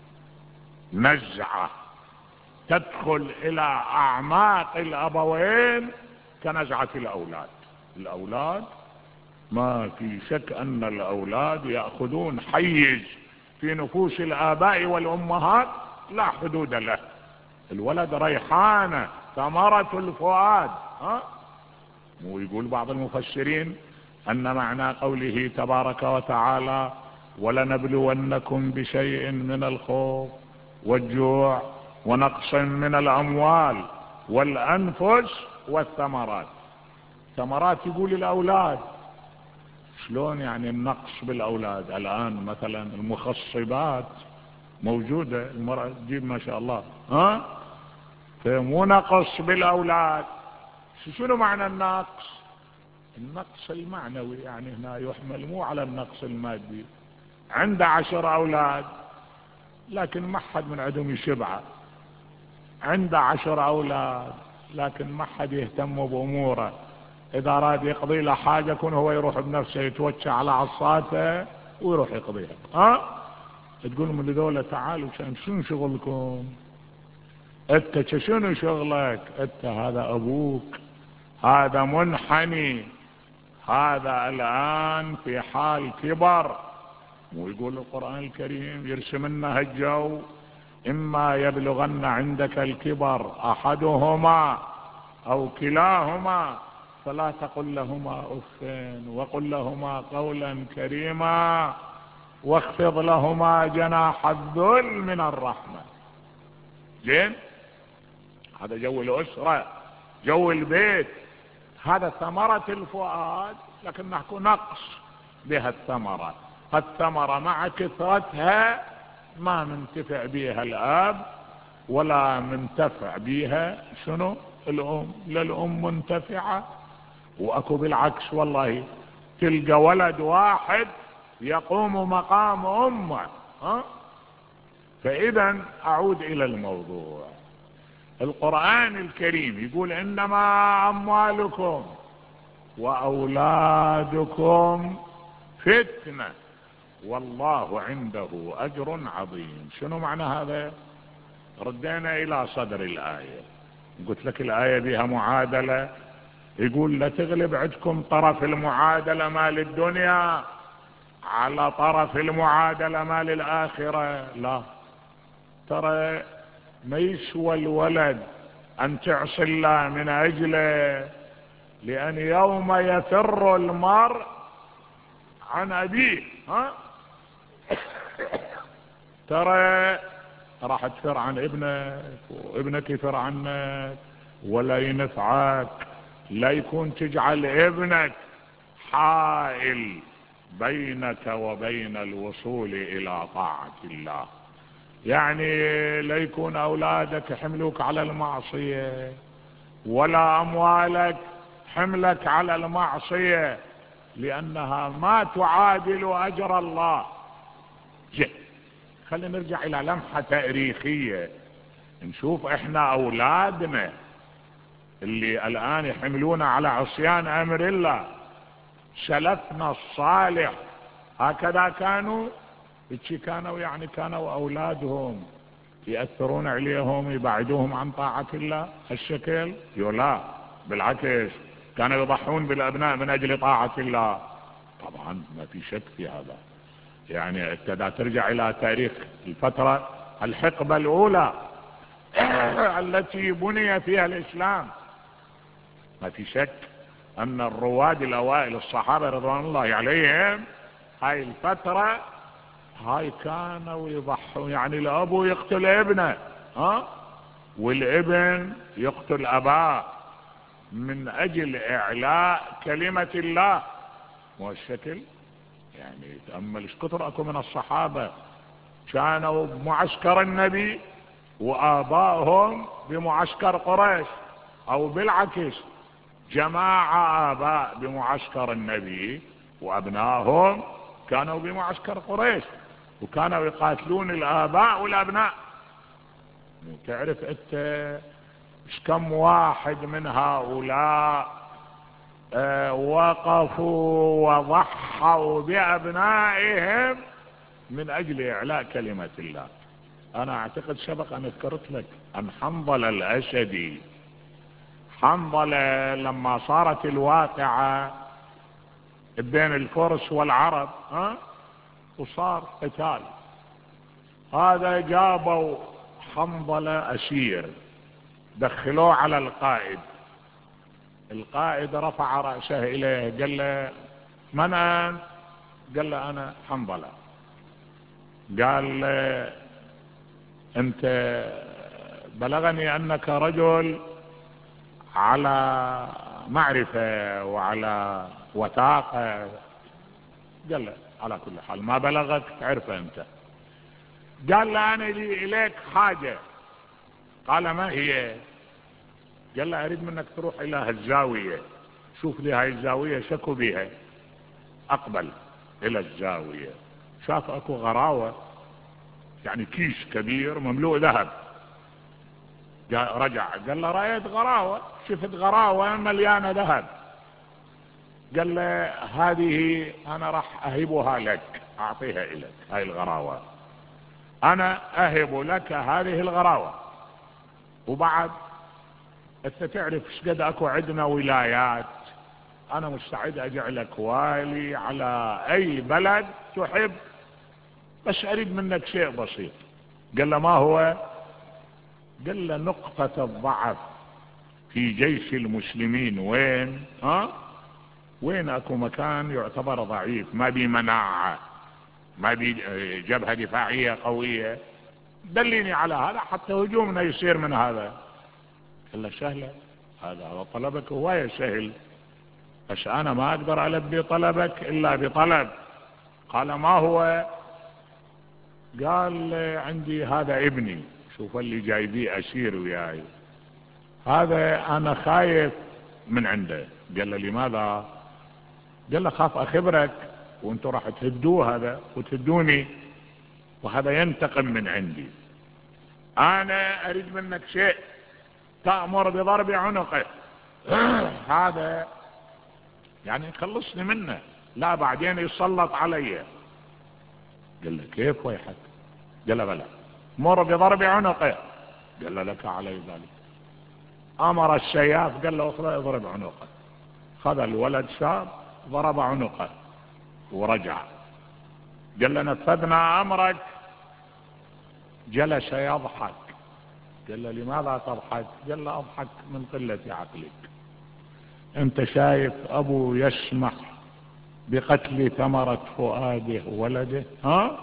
A: نزعة تدخل الى اعماق الابوين كنزعة الاولاد. الاولاد ما في شك ان الاولاد يأخذون حيز في نفوس الاباء والامهات لا حدود له. الولد ريحانة ثمرة الفؤاد، ها ويقول بعض المفسرين ان معنى قوله تبارك وتعالى ولنبلونكم بشيء من الخوف والجوع ونقص من الاموال والانفس والثمرات. ثمرات يقول الاولاد، شلون يعني النقص بالاولاد؟ الان مثلا المخصبات موجودة، المرأة تجيب ما شاء الله، ها مو نقص بالاولاد. شنو معنى النقص؟ النقص المعنوي، يعني هنا يحمل مو على النقص المادي. عنده عشر اولاد لكن ما حد من عندهم يشبعه، عنده عشر اولاد لكن ما حد يهتم باموره، اذا اراد يقضي له حاجه يكون هو يروح بنفسه يتوكى على عصاته ويروح يقضيها. ها تقول من ذولا تعالوا شنو شغلكم انت؟ شنو شغلك انت؟ هذا ابوك، هذا منحني، هذا الان في حال كبر. ويقول القرآن الكريم يرسم لنا الجو اما يبلغن عندك الكبر احدهما او كلاهما فلا تقل لهما اف وقل لهما قولا كريما واخفض لهما جناح الذل من الرحمة. زين، هذا جو الاسرة، جو البيت، هذا ثمرة الفؤاد، لكن نحكو نقص بها الثمرة. قد ثمر مع كثرتها ما منتفع بيها الاب ولا منتفع بيها شنو الام، لا الام منتفعة واكو بالعكس والله تلقى ولد واحد يقوم مقام امه. ها فاذا اعود الى الموضوع. القرآن الكريم يقول انما اموالكم واولادكم فتنة والله عنده اجر عظيم. شنو معنى هذا؟ ردينا الى صدر الاية، قلت لك الاية بها معادلة، يقول لا تغلب عندكم طرف المعادلة مال الدنيا على طرف المعادلة مال الاخرة. لا، ترى ما يسوى الولد ان تعصي الله من اجله، لان يوم يفر المرء عن ابيه. ها ترى راح تفر عن ابنك وابنك يفر عنك ولا ينفعك، لا يكون تجعل ابنك حائل بينك وبين الوصول الى طاعة الله. يعني لا يكون اولادك حملوك على المعصية ولا اموالك حملك على المعصية، لانها ما تعادل اجر الله. جه خلينا نرجع الى لمحة تاريخية نشوف احنا اولادنا اللي الان يحملون على عصيان امر الله، سلفنا الصالح هكذا كانوا؟ اتشي كانوا يعني كانوا اولادهم يأثرون عليهم يبعدوهم عن طاعة الله هالشكل؟ يلا بالعكس كانوا يضحون بالابناء من اجل طاعة الله. طبعا ما في شك في هذا. يعني ابتدى ترجع الى تاريخ الفترة الحقبة الاولى التي بني فيها الاسلام، ما في شك ان الرواد الاوائل الصحابة رضوان الله عليهم هاي الفترة هاي كانوا يضحوا. يعني الابو يقتل ابنه، ها والابن يقتل اباه من اجل اعلاء كلمة الله. مو الشكل؟ يعني تأمل ايش كثر اكو من الصحابة كانوا بمعسكر النبي وابائهم بمعسكر قريش، او بالعكس جماعة اباء بمعسكر النبي وابنائهم كانوا بمعسكر قريش، وكانوا يقاتلون الاباء والابناء. تعرف انت ايش كم واحد من هؤلاء اه وقفوا وضحوا بابنائهم من اجل اعلاء كلمة الله. انا اعتقد سبق ان ذكرت لك ان حنظلة الاسدي، حنظلة لما صارت الواقعة بين الفرس والعرب ها وصار قتال، هذا جابوا حنظلة اسير دخلوه على القائد، القائد رفع رأسه اليه قال له من انت؟ قال له انا حنظلة. قال له انت بلغني انك رجل على معرفة وعلى وثاقة. قال له على كل حال ما بلغك تعرفه انت. قال له انا لي اليك حاجة. قال ما هي؟ قال له اريد منك تروح الى هالزاوية، شوف لي هاي الزاوية شكو بيها. اقبل الى الزاوية، شاف اكو غراوة يعني كيس كبير مملوء ذهب. رجع قال له رأيت غراوة، شفت غراوة مليانة ذهب. قال له هذه انا راح اهبها لك، اعطيها اليك هاي الغراوة، انا اهب لك هذه الغراوة، وبعد انت تعرف ايش قد اكو عندنا ولايات، انا مستعد اجعلك والي على اي بلد تحب، بس اريد منك شيء بسيط. قال له ما هو؟ قال له نقطة الضعف في جيش المسلمين وين؟ ها وين اكو مكان يعتبر ضعيف ما بي مناعة ما بي جبهة دفاعية قوية، دليني على هذا حتى هجومنا يصير من هذا. قال له سهلة، هذا هذا طلبك هواية سهل، بس انا ما اقدر البي طلبك الا بطلب. قال ما هو؟ قال عندي هذا ابني، شوف اللي جاي بيه أسير وياي، هذا أنا خايف من عنده. قال له لماذا؟ قال له خاف أخبرك وانتوا راح تهدوه هذا وتهدوني، وهذا ينتقم من عندي. أنا أريد منك شيء، تأمر بضرب عنقه هذا يعني خلصني منه، لا بعدين يسلط علي. قال له كيف ويحك؟ قال له بلى، مر بضرب عنقه. قال له لك علي ذلك. امر السياف، قال له اخذ اضرب عنقه. خذ الولد شاب ضرب عنقه ورجع. قال له نفذنا امرك. جلس يضحك. قال له لماذا تضحك؟ قال له اضحك من قلة عقلك. انت شايف ابو يسمح بقتل ثمرة فؤاده ولده؟ ها؟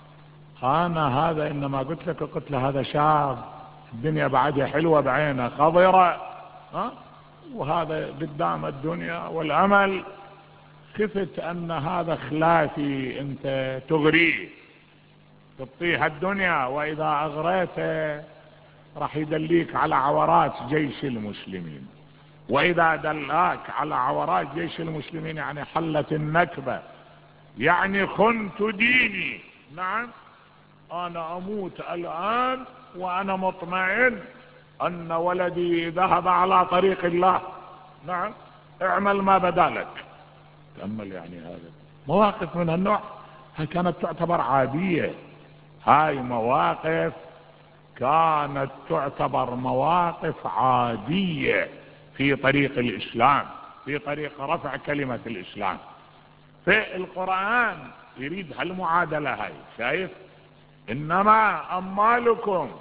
A: انا هذا انما قلت لك قلت له هذا شاب الدنيا بعدها حلوة بعينه خضرة، ها؟ وهذا قدام الدنيا والامل. خفت ان هذا خلافي انت تغريه تبطيه الدنيا، واذا اغريته راح يدليك على عورات جيش المسلمين، واذا دلاك على عورات جيش المسلمين يعني حلت النكبة، يعني خنت ديني. نعم، انا اموت الان وانا مطمئن ان ولدي ذهب على طريق الله. نعم، اعمل ما بدالك. تأمل يعني هذا مواقف من النوع هاي كانت تعتبر عادية. هاي مواقف كانت تعتبر مواقف عادية في طريق الإسلام، في طريق رفع كلمة الإسلام. في القرآن يريد هالمعادلة هاي. شايف؟ إنما أموالكم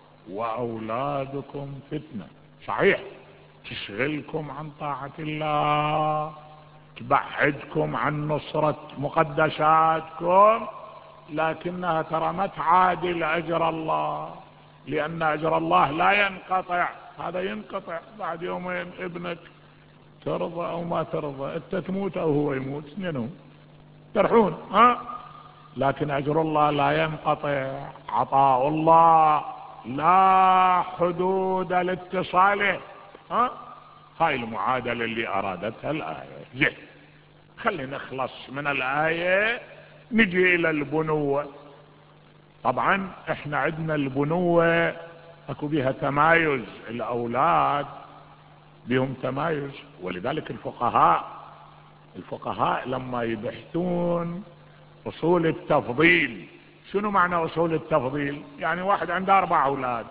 A: وأولادكم فتنة. صحيح تشغلكم عن طاعة الله، تبعدكم عن نصرة مقدساتكم، لكنها ترى ما تعادل أجر الله، لأن أجر الله لا ينقطع. هذا ينقطع بعد يومين، ابنك ترضى أو ما ترضى، أنت تموت أو هو يموت، اثنينهم ترحون، ها؟ لكن أجر الله لا ينقطع، عطاء الله لا حدود لاتصاله. ها؟ هاي المعادلة اللي أرادتها الآية. زين، خلينا نخلص من الآية نجي إلى البنوة. طبعا احنا عندنا البنوة اكو بها تمايز، الأولاد بهم تمايز، ولذلك الفقهاء الفقهاء لما يبحثون أصول التفضيل. شنو معنى أصول التفضيل؟ يعني واحد عنده أربع أولاد،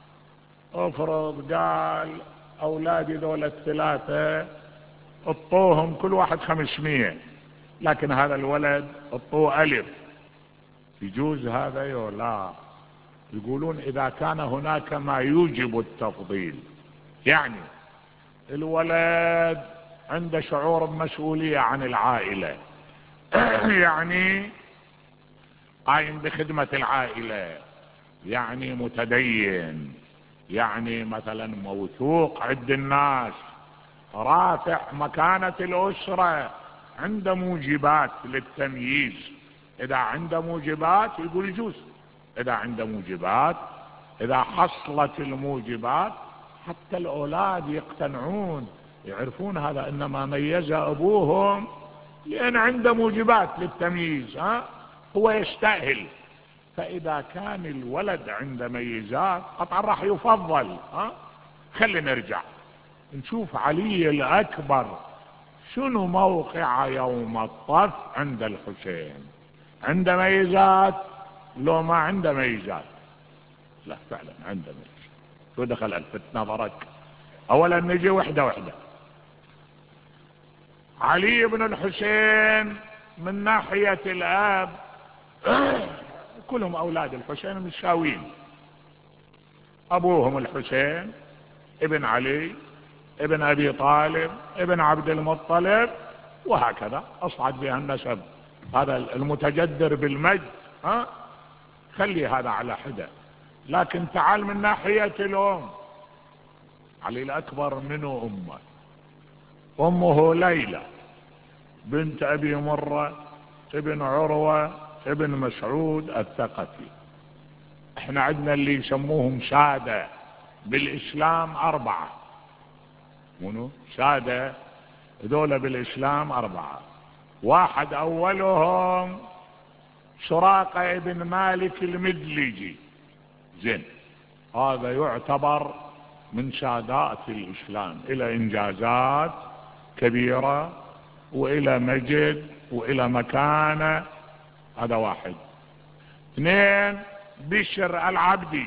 A: افرض قال أولادي ذولا الثلاثة اطوهم كل واحد خمسمية، لكن هذا الولد اطوه ألف، يجوز هذا يو لا؟ يقولون إذا كان هناك ما يوجب التفضيل، يعني الولد عنده شعور بمسؤولية عن العائلة يعني قايم بخدمة العائلة، يعني متدين، يعني مثلا موثوق عند الناس، رافع مكانة الأسرة، عنده موجبات للتمييز. إذا عنده موجبات يقول يجوز. إذا عنده موجبات، إذا حصلت الموجبات حتى الأولاد يقتنعون، يعرفون هذا إنما ميز أبوهم لأن عنده موجبات للتمييز، ها؟ هو يستاهل. فإذا كان الولد عنده ميزات قطعا راح يفضل. ها؟ خلينا نرجع نشوف علي الأكبر شنو موقع يوم الطف عند الحسين. عنده ميزات لو ما عنده ميزات؟ لا، فعلا عنده ميزات. شو دخل الفت نظرك؟ اولا نجي وحده وحده. علي بن الحسين من ناحية الاب كلهم اولاد الحسين متساويين، ابوهم الحسين ابن علي ابن ابي طالب ابن عبد المطلب، وهكذا اصعد بها النسب. هذا المتجدر بالمجد، ها؟ خلي هذا على حدة. لكن تعال من ناحية الام، علي الاكبر منه امه امه ليلى بنت ابي مرة ابن عروة ابن مسعود الثقفي. احنا عندنا اللي يسموهم سادة بالاسلام اربعة. منو سادة؟ هذول بالاسلام اربعة. واحد اولهم سراقة ابن مالك المدلجي. زين، هذا يعتبر من سادات الاسلام، الى انجازات كبيرة والى مجد والى مكانة. هذا واحد. اثنين، بشر العبدي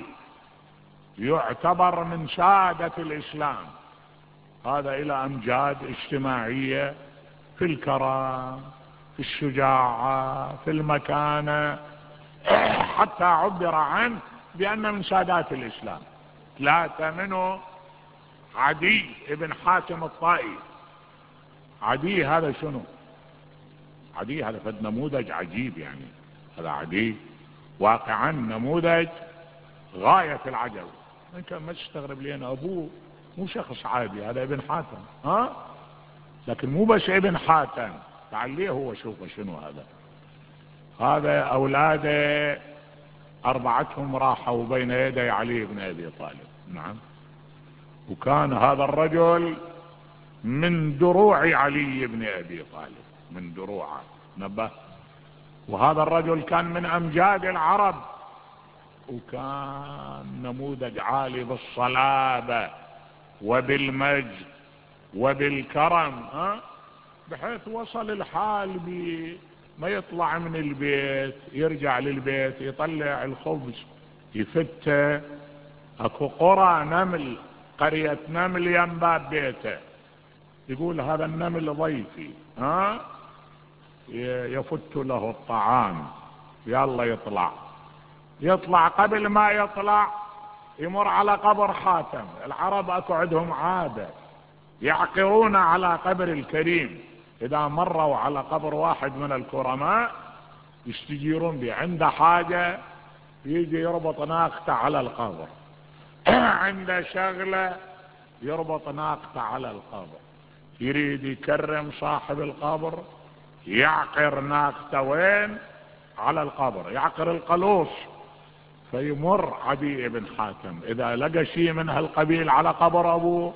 A: يعتبر من سادة الاسلام، هذا الى امجاد اجتماعية في الكرم، في الشجاعة، في المكانة، حتى عبر عنه بأنه من سادات الإسلام. ثلاثة منه عدي ابن حاتم الطائي. عدي هذا شنو؟ عدي هذا فد نموذج عجيب، يعني هذا عدي واقعا نموذج غاية في العجب. انت ما تستغرب لي انا، ابوه مو شخص عادي، هذا ابن حاتم، ها، لكن مو بس ابن حاتم، تعال ليه هو شوفه شنو هذا. هذا اولاده اربعتهم راحوا بين يدي علي بن ابي طالب. نعم، وكان هذا الرجل من دروع علي بن ابي طالب، من دروعه، نبه. وهذا الرجل كان من امجاد العرب، وكان نموذج عالي بالصلابة وبالمجد وبالكرم، ها، بحيث وصل الحال بما يطلع من البيت يرجع للبيت يطلع الخبز يفته. اكو قرى نمل، قرية نمل ينباب بيته، يقول هذا النمل ضيفي، ها، يفت له الطعام، يلا يطلع. يطلع قبل ما يطلع يمر على قبر خاتم. العرب اكو عندهم عادة يعقرون على قبر الكريم، اذا مروا على قبر واحد من الكرماء يستجيرون به، عنده حاجة يجي يربط ناقته على القبر، عنده شغلة يربط ناقته على القبر، يريد يكرم صاحب القبر يعقر ناقته وين؟ على القبر، يعقر القلوص. فيمر عدي بن حاتم اذا لقى شيء من هالقبيل على قبر ابوه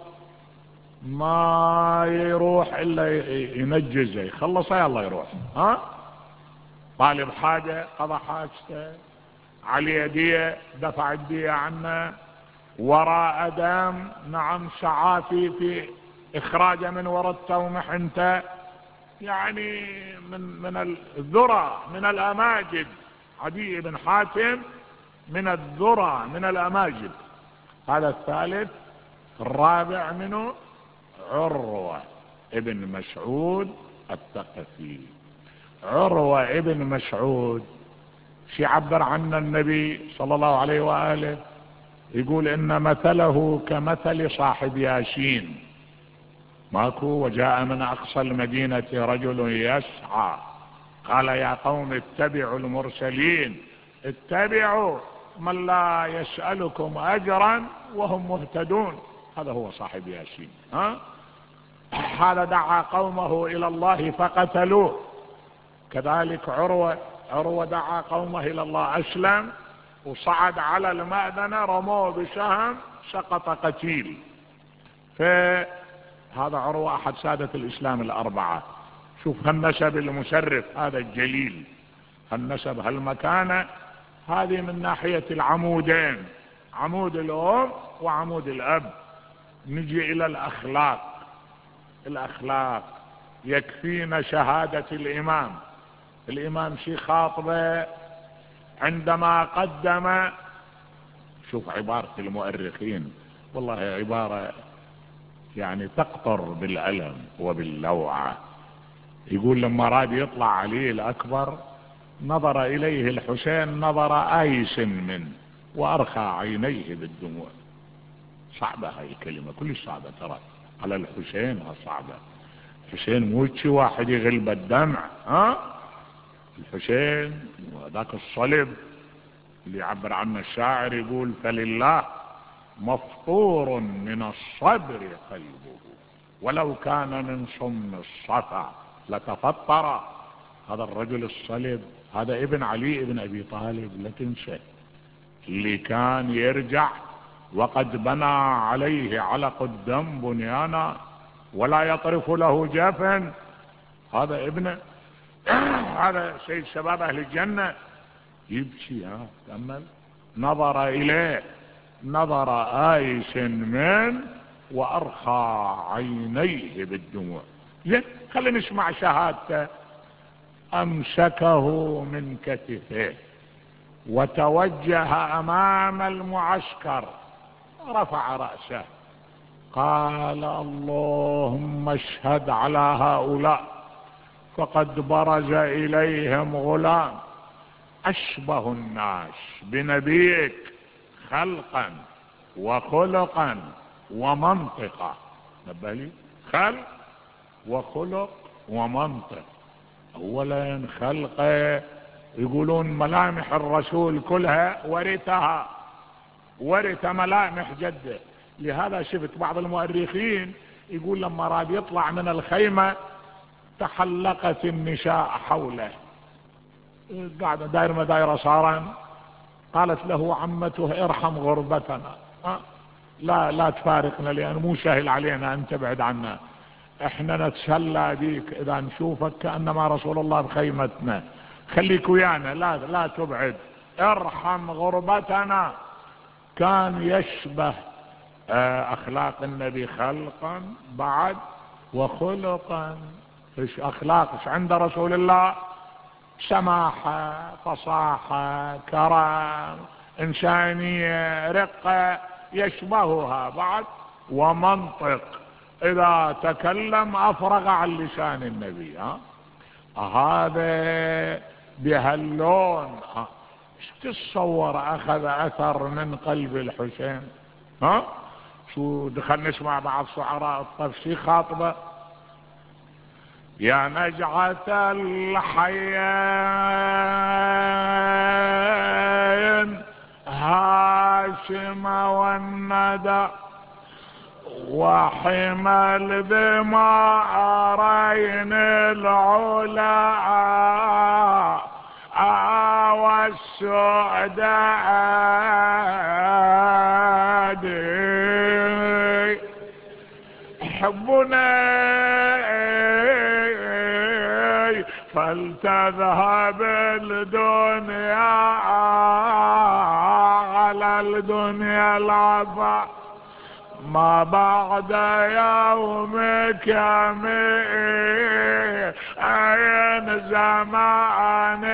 A: ما يروح الا ينجزه، يخلصه يلا يروح، ها، طالب حاجة قضى حاجته، عليه دية دفع الدية عنه، وراء دم، نعم، سعافي في اخراجه من وراء التومحنته، يعني من من الذرة، من الاماجد. عدي بن حاتم من الذرة، من الاماجد. هذا الثالث. الرابع منه عروة ابن مسعود الثقفي. عروة ابن مسعود شي عبر عنه النبي صلى الله عليه وآله، يقول ان مثله كمثل صاحب ياسين. ماكو وجاء من اقصى المدينة رجل يسعى قال يا قوم اتبعوا المرسلين، اتبعوا من لا يسألكم اجرا وهم مهتدون. هذا هو صاحب ياسين، ها، هذا دعا قومه الى الله فقتلوه. كذلك عروة، عروة دعا قومه الى الله، اسلم وصعد على المأذنة رموه بسهم سقط قتيل. فهذا عروة احد سادة الاسلام الاربعة. شوف هالنسب المشرف هذا الجليل، هالنسب هالمكانة، هذه من ناحية العمودين، عمود الام وعمود الاب. نجي الى الاخلاق. الاخلاق يكفينا شهادة الامام. الامام شي خاطبه عندما قدم، شوف عبارة المؤرخين والله عبارة يعني تقطر بالألم وباللوعة. يقول لما راد يطلع علي الأكبر نظر إليه الحسين نظر آيس منه وأرخى عينيه بالدموع. صعبة هاي الكلمة، كلش صعبة ترى على الحسين، صعبة. الحسين مو شي واحد يغلب الدمع، ها، الحسين وذاك الصلب اللي يعبر عنه الشاعر يقول فلله مفطور من الصبر قلبه ولو كان من صم الصفا لتفطر. هذا الرجل الصلب هذا ابن علي ابن ابي طالب، لا تنسى، اللي كان يرجع وقد بنى عليه علق الدم بنيانا ولا يطرف له جفن. هذا ابنه هذا سيد شباب اهل الجنة. يبكي، ها تأمل، نظر اليه نظر آيس من وارخى عينيه بالدموع. زين، خلينا نسمع شهادته. امسكه من كتفه وتوجه امام المعسكر، رفع رأسه قال اللهم اشهد على هؤلاء فقد برز اليهم غلام اشبه الناس بنبيك خلقا وخلقا ومنطقا. نبهلي، خلق وخلق ومنطق. اولا خلقه يقولون ملامح الرسول كلها ورثها، ورث ملامح جده. لهذا شفت بعض المؤرخين يقول لما راد يطلع من الخيمة تحلقت النساء حوله، قاعدة داير ما دايرة صارا. قالت له عمته ارحم غربتنا، أه؟ لا لا تفارقنا لأن مو سهل علينا أن تبعد عنا، احنا نتسلى بيك اذا نشوفك كأنما رسول الله بخيمتنا، خليك ويانا، لا لا تبعد، ارحم غربتنا. كان يشبه اخلاق النبي خلقا بعد وخلقا. ايش اخلاق ايش عند رسول الله؟ سماحة، فصاحة، كرم، انسانية، رقة، يشبهها بعد. ومنطق، اذا تكلم افرغ عن لسان النبي. ها هذا بهاللون. ايش تتصور اخذ اثر من قلب الحسين؟ ها شو دخل نسمع بعض شعراء الطفسي خاطبه. يا نجعة الحيين هاشم والندى وحمل بما أرين العلا والسعداء حبنا فلتذهب الدنيا على الدنيا العفا ما بعد يومك أين زمان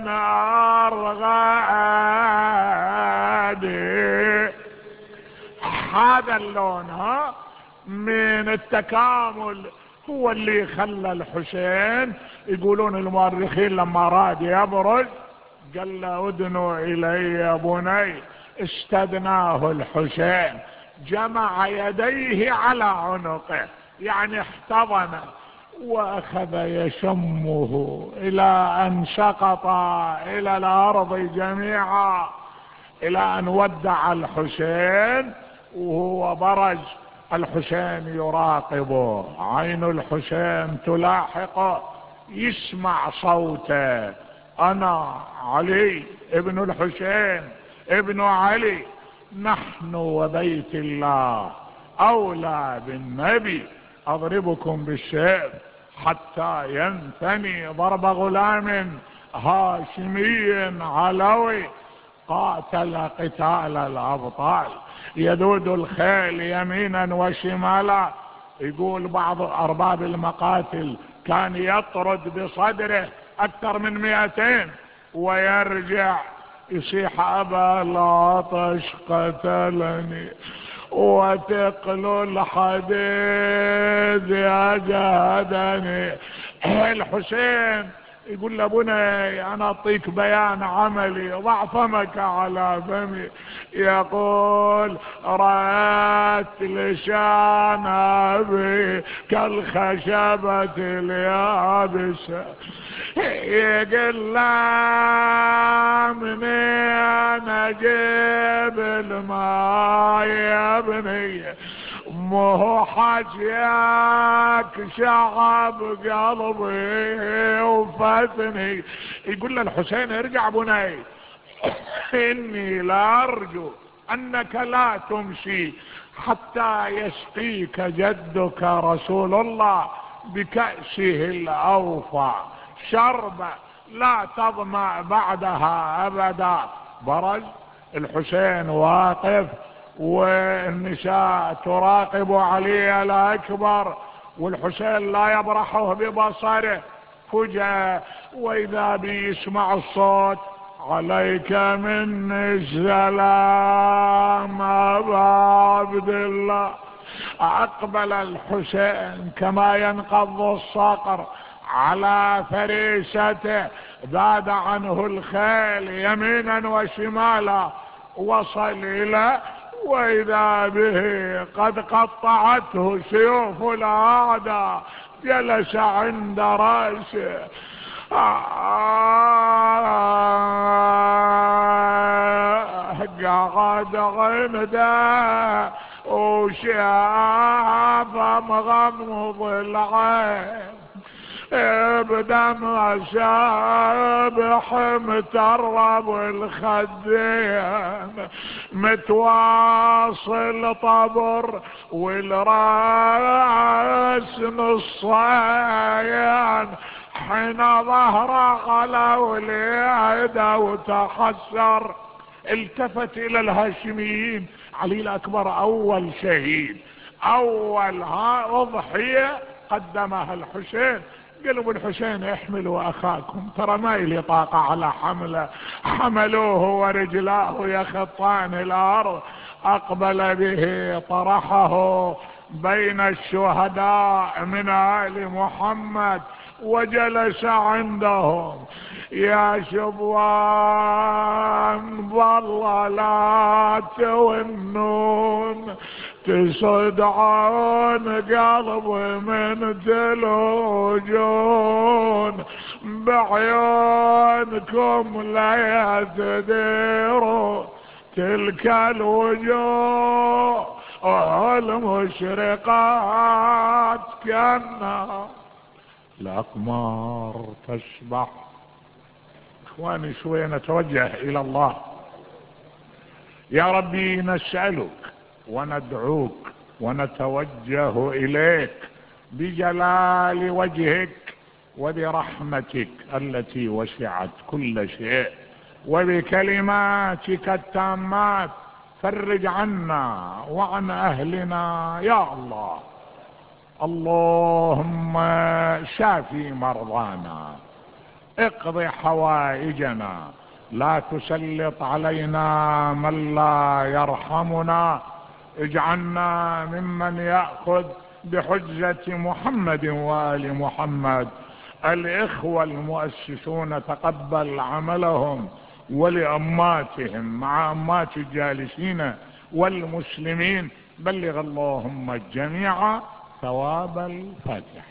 A: أرغادي. هذا اللون ها من التكامل هو اللي خلى الحسين، يقولون المؤرخين لما راد يبرز قال له ادنوا الي يا بني، استدناه الحسين، جمع يديه على عنقه يعني احتضنه واخذ يشمه الى ان سقط الى الارض جميعا، الى ان ودع الحسين وهو برز. الحسين يراقبه، عين الحسين تلاحقه، يسمع صوته. انا علي ابن الحسين ابن علي، نحن وبيت الله اولى بالنبي، اضربكم بالسيف حتى ينثني ضرب غلام هاشمي علوي، قاتل قتال الابطال يذود الخيل يمينا وشمالا. يقول بعض ارباب المقاتل كان يطرد بصدره اكثر من مئتين ويرجع يصيح ابا العطش قتلني وثقل الحديد اجهدني. الحسين يقول لابني انا اعطيك بيان عملي، ضع فمك على فمي. يقول رأت لسان ابي كالخشبة اليابسة، يقول لا منين اجيب الماء يا ابني مو حاجيك شعب قلبي وفتني. يقول له الحسين ارجع بني، إني لا أرجو أنك لا تمشي حتى يسقيك جدك رسول الله بكأسه الأوفى شربة لا تظمأ بعدها أبدا. برز الحسين واقف والنساء تراقب علي الأكبر، والحسين لا يبرحه ببصره. فجأة وإذا بي يسمع الصوت: عليك مني السلام أبا عبد الله. أقبل الحسين كما ينقض الصقر على فريسته، ذاد عنه الخيل يمينا وشمالا، وصل إلى وإذا به قد قطعته سيوف الأعداء، جلس عند رأسه. قعد عنده وشاف مغمض العين بدمع سابح مترب الخدين، متواصل طبر والراس نصين، حين ظهر على وليده وتحسر. التفت الى الهاشميين. علي الاكبر اول شهيد، اول ها اضحية قدمها الحسين. قالوا الحسين احملوا اخاكم، ترى ما لي طاقة على حمله. حملوه ورجلاه يخطان الارض. اقبل به طرحه بين الشهداء من آل محمد وجلس عندهم. يا شبوان والله لا تونون، تصدعون قلبي من تلوجون، بعيونكم لا تديروا تلك الوجوه المشرقات كالنار. الأقمار تسبح. اخواني شوي نتوجه الى الله. يا ربي نسألك وندعوك ونتوجه اليك بجلال وجهك وبرحمتك التي وسعت كل شيء وبكلماتك التامات، فرج عنا وعن اهلنا يا الله. اللهم شافي مرضانا، اقض حوائجنا، لا تسلط علينا من لا يرحمنا. اجعلنا ممن يأخذ بحجة محمد وآل محمد. الإخوة المؤسسون تقبل عملهم، ولأماتهم مع أمات الجالسين والمسلمين بلغ اللهم الجميع ثواب الفاتحة.